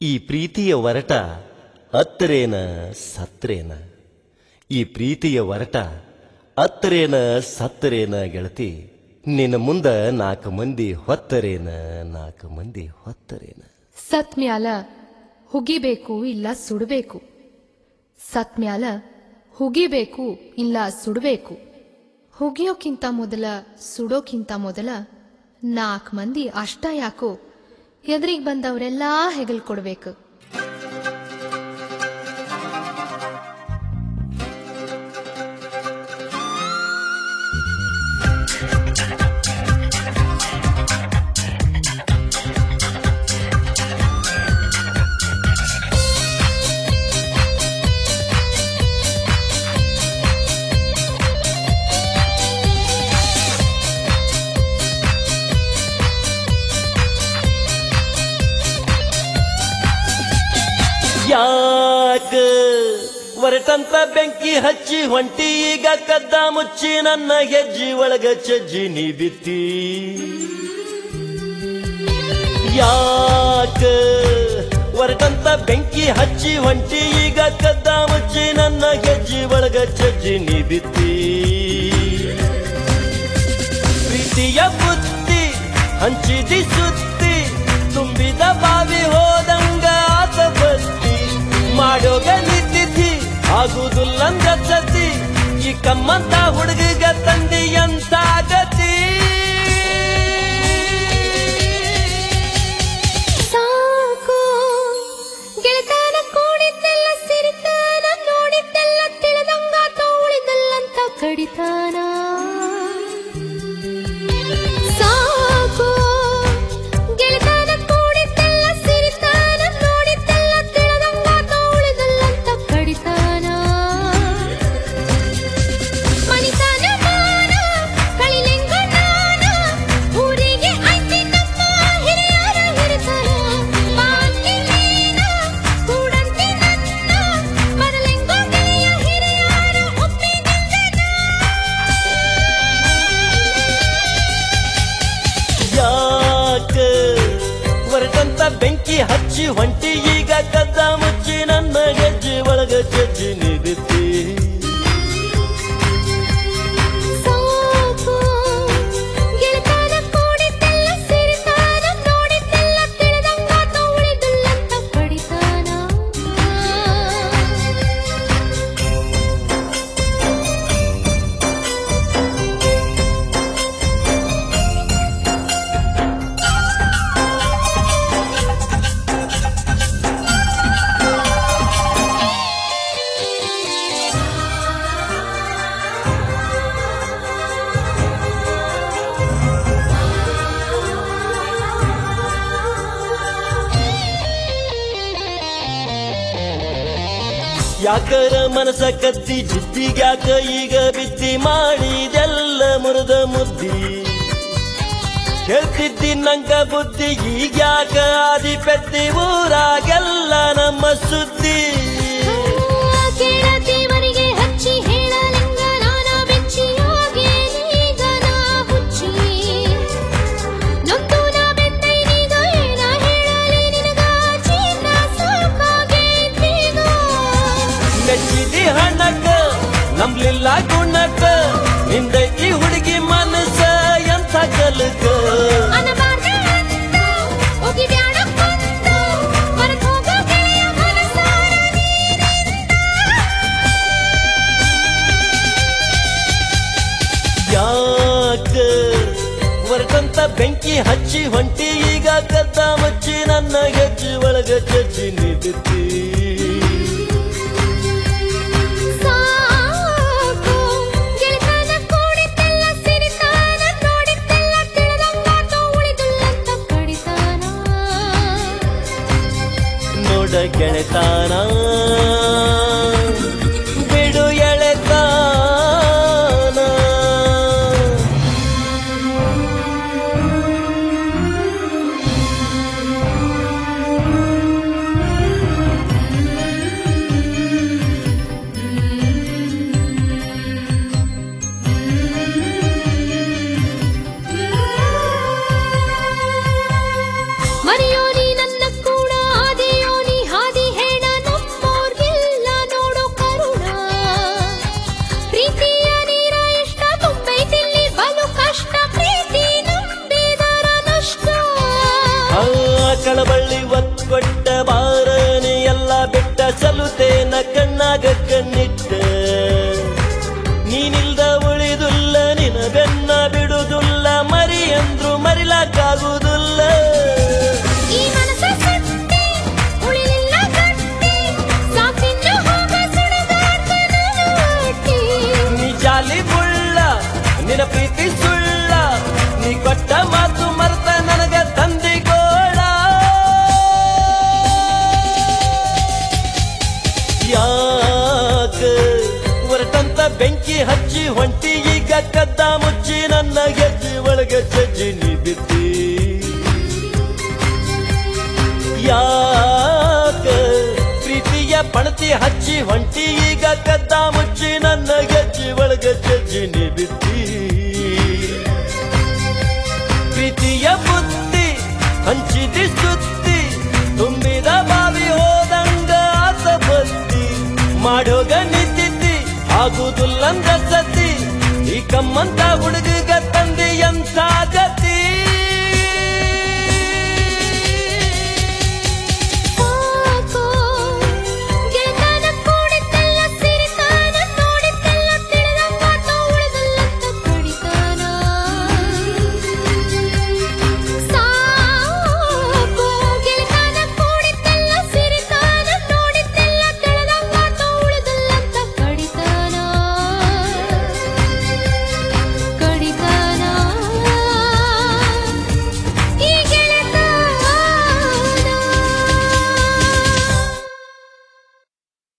ಈ ಪ್ರೀತಿಯ ಒರಟ ಅತ್ತರೇನ ಸತ್ತರೇನ, ಈ ಪ್ರೀತಿಯ ಒರಟ ಅತ್ತರೇನ ಸತ್ತರೇನ ಗೆಳತಿ, ನಿನ್ನ ಮುಂದ 4 ಮಂದಿ ಹೊತ್ತರೇನ, 4 ಮಂದಿ ಹೊತ್ತರೇನ. ಸತ್ ಮ್ಯಾಲ ಹುಗಿಬೇಕು ಇಲ್ಲ ಸುಡಬೇಕು, ಸತ್ ಮ್ಯಾಲ ಹುಗಿಬೇಕು ಇಲ್ಲ ಸುಡಬೇಕು. ಹುಗಿಯೋಕ್ಕಿಂತ ಮೊದಲ ಸುಡೋಕ್ಕಿಂತ ಮೊದಲ 4 ಮಂದಿ ಅಷ್ಟ ಯಾಕೋ ಎದುರಿಗೆ ಬಂದವರೆಲ್ಲಾ ಹೆಗಲ್ ಕೊಡ್ಬೇಕು. ಯಾಕ ಒರಟಂತ ಬೆಂಕಿ ಹಚ್ಚಿ ಹೊಂಟಿ ಈಗ ಕದ್ದ ಮುಚ್ಚಿ ನನ್ನ ಹೆಜ್ಜಿ ಒಳಗ ಚಜ್ಜಿ ನೀ ಬಿತ್ತಿ. ಯಾಕ ಒರಟಂತ ಬೆಂಕಿ ಹಚ್ಚಿ ಹೊಂಟಿ ಈಗ ಕದ್ದ ಮುಚ್ಚಿ ನನ್ನ ಹೆಜ್ಜಿ ಒಳಗ ಚಜ್ಜಿ ನೀ ಬಿತ್ತಿ. ಪ್ರೀತಿಯ ಬುತ್ತಿ ಹಂಚಿದಿ ಸುತ್ತಿ, ತುಂಬಿದ ಬಾವಿ ಹೋದಂಗ ಆತ ಬತ್ತಿ. ಮಾಡೋಗ ನಿಂತಿದ್ದಿ ಆಗುದಿಲ್ಲಂದ ಸತಿ, ಈ ಕಮ್ಮಂತ ಹುಡುಗ ತಂದಿ ಅಂತ ಗತಿ. ಸಾಕು ಗೆಳತನ ಕೂಡಿದ್ದೆಲ್ಲ ಸಿರಿತಾನ, ನೋಡಿದ್ದೆಲ್ಲ ತಿಳಿದಂಗಾತ ಉಳಿದಲ್ಲಂತ ಕಡಿತಾನ. ಸಾಕು ಗೆಳತನ ಕೂಡಿದ್ದೆಲ್ಲ ಸಿರಿತಾನ, ನೋಡಿದ್ದೆಲ್ಲ ತಿಳಿದಂಗಾತ ಉಳಿದಲ್ಲಂತ ಕಡಿತಾನ. ಮಣಿತಾನ ಮಾನ ಕಳಿಲಿಂಗ ನಾನ, ಊರಿಗೆ ಐತಿ ನಮ್ಮ ಹಿರಿಯರ ಹಿರಿತನ. ಬಾಂತಿ ನೀನ ಕೂಡಂತಿ ನನ್ನ, ಮರಲಿಂಗ ಗೆಳೆಯ ಹಿರಿಯರ ಒಪ್ಪಿಗೆಂದನ. ಯಾಕ ಒರಟಂತ ಬೆಂಕಿ ಹಚ್ಚಿ ಹೊಂಟಿ ಈಗ ಕದ್ದ ಮುಚ್ಚಿ ನನ್ನ ಹೆಜ್ಜೆ ಒಳಗ ಚಜ್ಜಿ ನೀ ಬಿತ್ತಿ. ಸಾಕು ಗೆಳತನ ಕೂಡಿದ್ದೆಲ್ಲ ಸಿರಿತಾನ, ನೋಡಿದ್ದೆಲ್ಲ ತಿಳಿದಂಗಾತ ಉಳಿದಲ್ಲಂತ ಕಡಿತಾನ. ಯಾಕರ ಮನಸ ಕತ್ತಿ ಜಿದ್ದಿಗ್ಯಾಕ ಈಗ ಬಿದ್ದಿ, ಮಾಡಿದೆಲ್ಲ ಮುರಿದ ಮುದ್ದಿ. ಹೇಳ್ತಿದ್ದಿ ನಂಗ ಬುದ್ಧಿ, ಈಗ್ಯಾಕ ಆದಿ ಪೆದ್ದಿ, ಊರಾಗೆಲ್ಲ ನಮ್ಮ ಸುದ್ದಿ. ಕೇಳತಿ ಮನೆಗೆ ಹಚ್ಚಿ ಹೇಳಲಿಂಗ ನಾನ ಬೆಚ್ಚಿ, ಹೋಗೇನೀಗ ನಾ ಹುಚ್ಚಿ. ನೊಂದು ನಾ ಬೆತ್ತೈನೀಗ ಏನ ಹೇಳಲಿ ನಿನಗ, ಚೀನ ಸಾಕಾಗೈತೀಗ. ಮೆಚ್ಚಿದಿ ಹಣಕ್ಕ ನಂಬ್ಲಿಲ್ಲ ಗುಣಕ್ಕ, ನಿಂದೈತಿ ಹುಡುಗಿ ಮನಸ್ಸ ಎಂಥ ಕಲಕ. ಅನಬಾರ್ದ ಅಂತ ಹೋಗಿಬ್ಯಾಡ ಕುಂತ, ಹೊರಗ್ ಹೋಗೋ ಗೆಳೆಯ ಮನಸಾರ ನೀರಿಂದ. ಯಾಕ ಒರಟಂತ ಬೆಂಕಿ ಹಚ್ಚಿ ಹೊಂಟಿ ಈಗ ಕದ್ದ ಮುಚ್ಚಿ ನನ್ನ ಹೆಜ್ಜೆ ಒಳಗ ಚಜ್ಜಿ ನೀ ಬಿತ್ತಿ. ಸಾಕು ಗೆಳತನ ಕೂಡಿದ್ದೆಲ್ಲ ಸಿರಿತಾನ, ನೋಡಿದ್ದೆಲ್ಲ ತಿಳಿದಂಗಾತ ಉಳಿದಲ್ಲಂತ ಕಡಿತಾನ. ನೋಡ ಗೆಳೆತಾನ ಬಿಡು ಎಳೆತಾನ. ಮರೆಯೋ ನೀ ನನ್ನ ಕೂಡ ಆದಿಯೋ ಕೊಟ್ಟ ಬಾರನಿ ಎಲ್ಲ ಬಿಟ್ಟ ಸಲುತೇನ ಕಣ್ಣಾಗ ಕಣ್ಣಿಟ್ಟ ನೀನಿಲ್ದ ಉಳಿದುಲ್ಲ ನಿನ ಬೆನ್ನ ಬಿಡುವುದಿಲ್ಲ ಮರಿ ಅಂದ್ರು ಮರಿಲಾಕಾಗುವುದಿಲ್ಲ ಈ ಮನಸ ಸತ್ತಿ ಉಳಿಲಿಲ್ಲ ಗಟ್ಟಿ ಸಾಕಿನ್ನು ಹೋಗ ಸುಡಗಾಡ್ತ ನಾಟಿ ನೀ ಜಾಲಿ ಮುಳ್ಳ ನಿನ ಪ್ರೀತಿ ಸುಳ್ಳ ನೀ ಕೊಟ್ಟ ಮಾತು ಮರ್ತ ನನಗ ತಂದಿಗೋಳ ಯಾಕ ಹೊರಟಂತ ಬೆಂಕಿ ಹಚ್ಚಿ ಹೊಂಟಿ ಈಗ ಕದ್ದ ಮುಚ್ಚಿ ನನ್ನ ಗೆಜ್ಜಿ ಒಳಗ ಚಜ್ಜಿ ನೀ ಬಿದ್ದಿ ಯಾಕ ಪ್ರೀತಿಯ ಪಣತಿ ಹಚ್ಚಿ ಹೊಂಟಿ ಈಗ ಕದ್ದ ಮುಚ್ಚಿ ನನ್ನ ಗೆಜ್ಜಿ ಒಳಗ ಚಜ್ಜಿ ನೀ ಬಿದ್ದಿ ಪ್ರೀತಿಯ ಬುದ್ಧಿ ಹಂಚಿದಿ ಸುತ್ತಿ ತುಂಬಿದ ಬಾವಿ ಹೋದಂಗ ಆತ ಬತ್ತಿ ಮಾಡೋಗ ನಿಂತಿದ್ದಿ ಆಗುದಿಲ್ಲಂದ ಸತಿ ಈ ಕಮ್ಮಂತ ಹುಡುಗ ತಂದೆ ಎಂತ